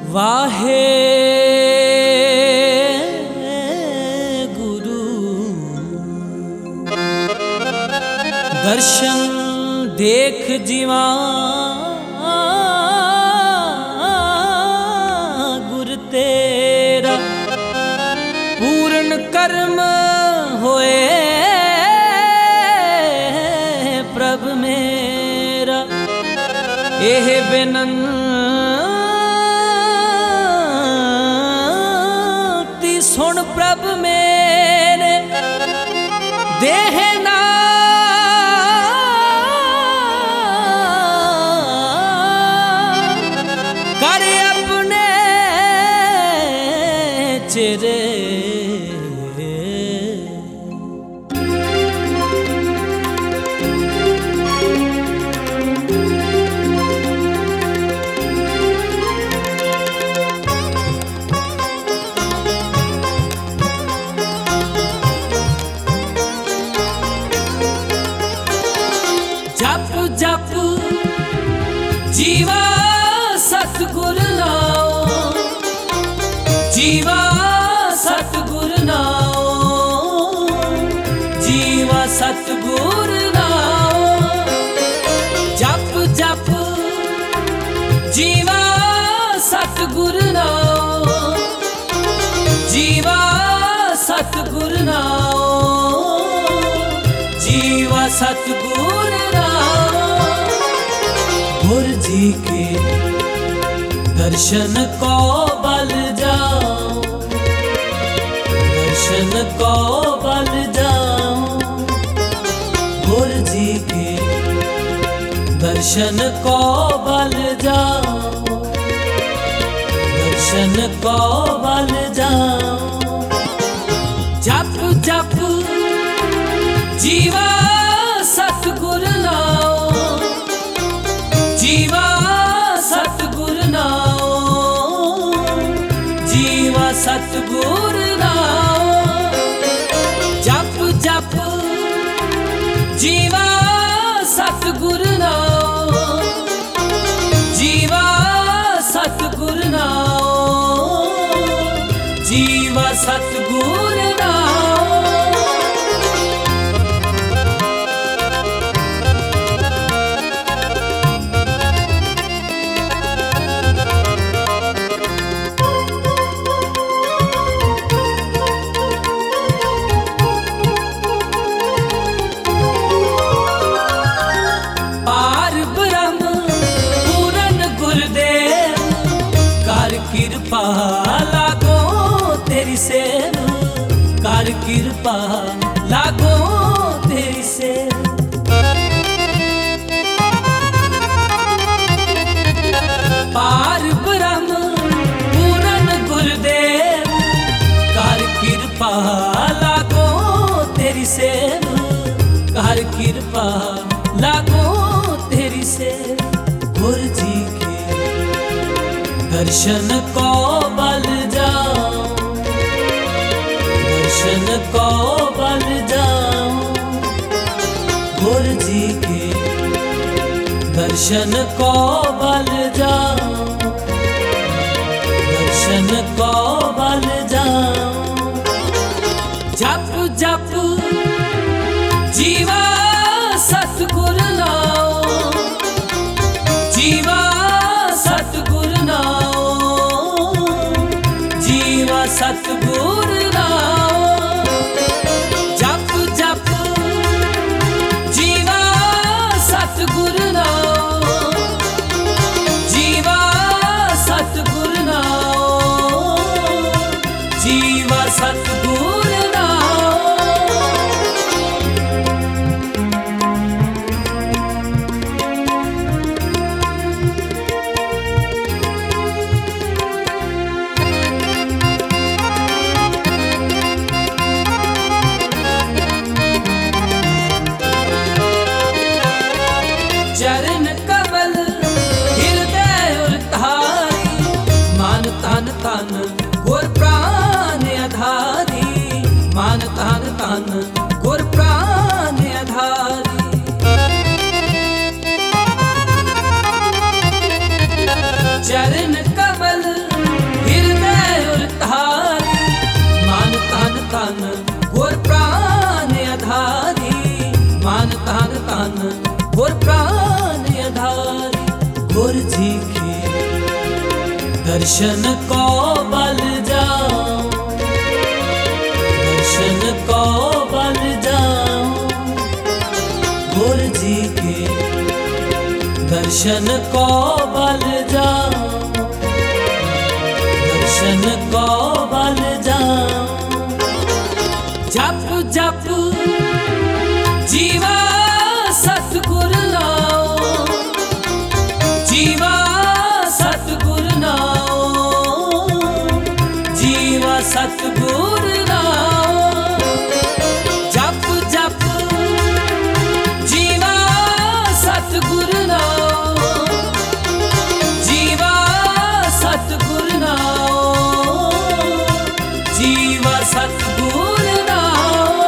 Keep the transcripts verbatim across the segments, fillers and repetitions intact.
वाहे गुरु दर्शन देख जीवा गुर तेरा पूर्ण कर्म होए प्रभ मेरा एह बेनंती सुन प्रभ मेरे देह ना कर अपने चेरे जप जप जीवा सतगुर नाओ जीवा सतगुर नाओ जीवा सतगुर नाओ जप जप जीवा सतगुर नाओ जीवा सतगुर नाओ जीवा सतगुर गुर जी के दर्शन को बल जाओ दर्शन को बल जाओ गुर जी के दर्शन को बल जाओ दर्शन को बल जाओ जप जप जीवा सतगुर नाओ जीवा सतगुर नाओ जीवा सतगुर नाओ जप जप जीवा सतगुर नाओ जीवा सतगुर नाओ जीवा सतगुर नाओ कृपा लागो तेरी सेव कर कृपा लागो तेरी सेव पार ब्रह्म पूरन गुरुदेव कर कृपा लागो तेरी सेव कर कृपा लागो तेरी सेव गुर जी के दर्शन को बल जाओ दर्शन को बल जाओ गुर जी के दर्शन को बल जाओ दर्शन को बल जाओ जप जप जीवा सतगुर नाओ जीवा सतगुर नाओ जीवा सतगुर नाओ जप जप जीवा सतगुर नाओ जीवा सतगुर नाओ दर्शन को बल जाओ, दर्शन को बल जाओ, गुरु जी के दर्शन को बल जाओ, दर्शन को बल जाओ। जप जप जीवा सतगुर नाओ, जीवा सतगुर नाओ, जीवा सतगुर नाओ। जप जप जीवा सतगुर नाओ, जीवा सतगुर नाओ, जीवा सतगुर नाओ।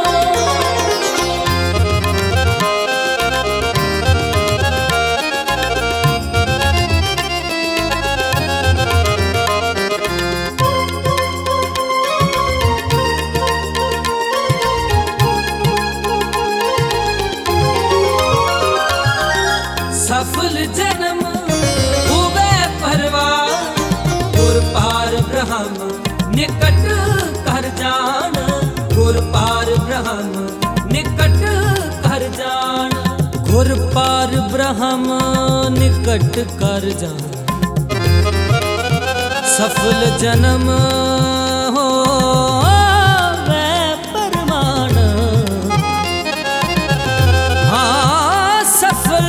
सफल जन्म हुए परवान, गुर पार ब्रह्म निकट कर जान, गुर पार ब्रह्म निकट कर जान, गुर पार ब्रह्म निकट कर जान। सफल जन्म हो वै परमान, हाँ सफल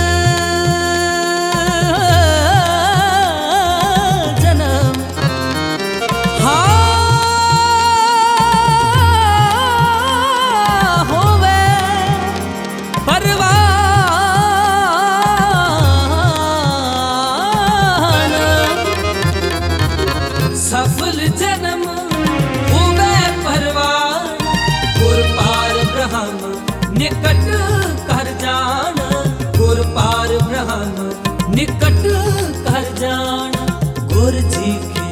सफल जन्म हुए परवान, गुर पार ब्रह्म निकट कर जान, गुर पार ब्रह्म निकट कर जान। गुरु जी के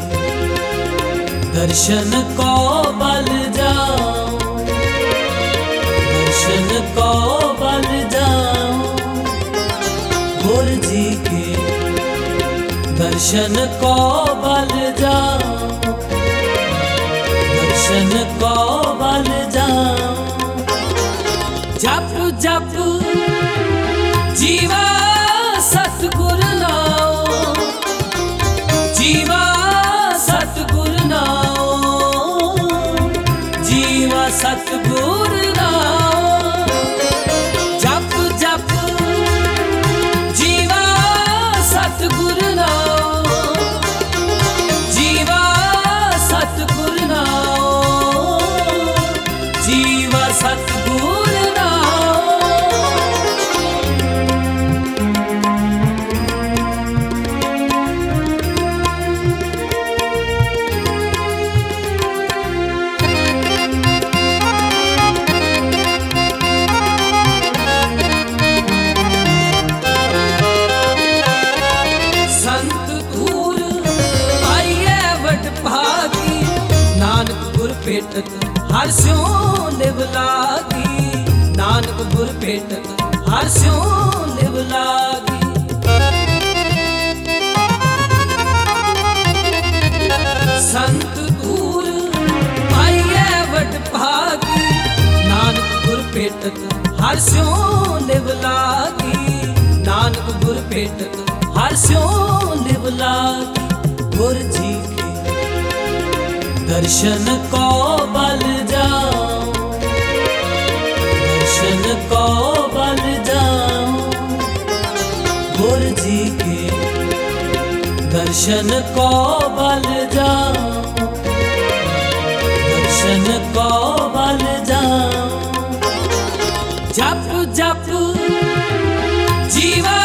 दर्शन को बल जाओ, दर्शन को बल जाओ, गुरु जी के दर्शन को बल जाओ, दर्शन को बल जाओ। जप जप जीवा सतगुर नाओ, जीवा सतगुर नाओ, जीवा सतगुर नाओ। जप जप जीवा सतगुर नाओ, जीवा सतगुर नाओ, जीवा सतगुर नाओ। संत दूर आइए वड भागी, नानक गुर भेटत हर स्यों लिव लागी, नानक गुर भेटत हर स्यों लिव लागी। संत दूर आइए वड भागी, नानक गुर भेटत हर स्यों लिव लागी, नानक गुर भेटत हर स्यों लिव लागी। गुरु जी के दर्शन को बल जाओ, दर्शन को बल जाओ, गुरु जी के दर्शन को बल जाओ, दर्शन को बल जाओ। जप जप जीवा